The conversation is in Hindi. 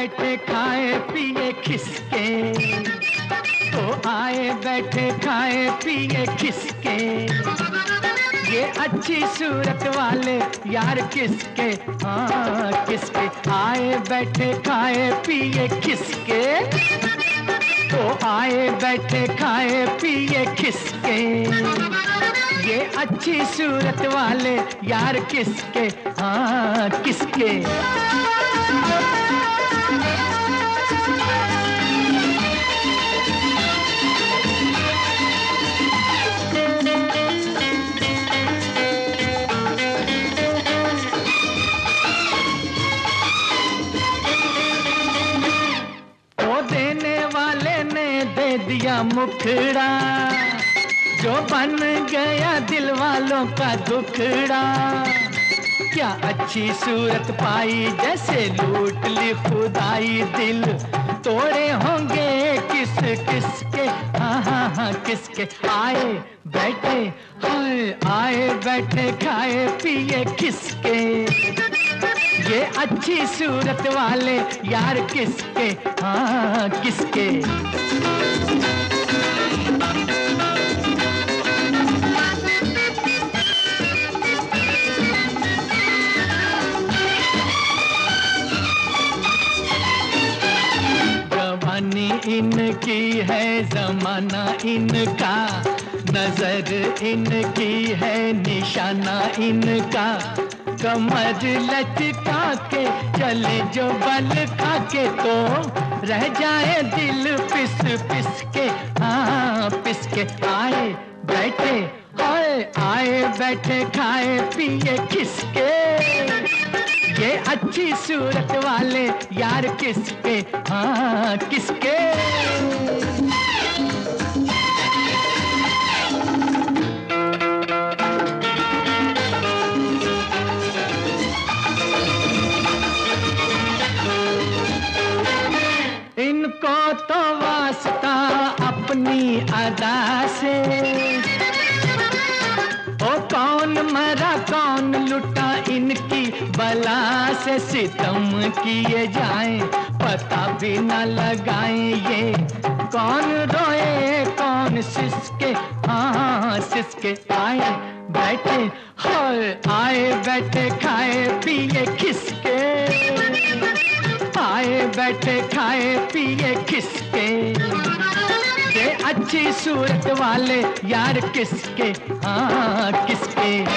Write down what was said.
बैठे खाए पिए खिसके, तो आए बैठे खाए पिए खिसके, ये अच्छी सूरत वाले यार किसके, हाँ किसके, आए बैठे खाए पिए खिसके, तो आए बैठे खाए पिए खिसके, ये अच्छी सूरत वाले यार किसके, हाँ किसके। दिया मुखड़ा जो बन गया दिल वालों का दुखड़ा, क्या अच्छी सूरत पाई जैसे लूट ली खुदाई, दिल तोड़े होंगे किस किसके, हाँ हाँ हाँ किसके, आए बैठे हाय आए बैठे खाए पिए किसके, ये अच्छी सूरत वाले यार किसके, हाँ किसके। जवानी इनकी है जमाना इनका, नजर इनकी है निशाना इनका, कमर लचका के चले जो बल खा के, तो रह जाए दिल पिस पिस के, हाँ पिस के, आए बैठे हाय आए बैठे खाए पिए किसके, ये अच्छी सूरत वाले यार किसके, हाँ किसके। इनको तो वास्ता अपनी अदा से, ओ कौन मरा कौन लुटा इनकी बला से, सितम किए जाएं पता भी न लगाएं, ये कौन रोए कौन सिसके, हाँ सिसके, आए बैठे हाय आए बैठे खाए पिए खिसके, आए बैठे खाए पिए खिसके, ये अच्छी सूरत वाले यार किसके, हाँ किसके।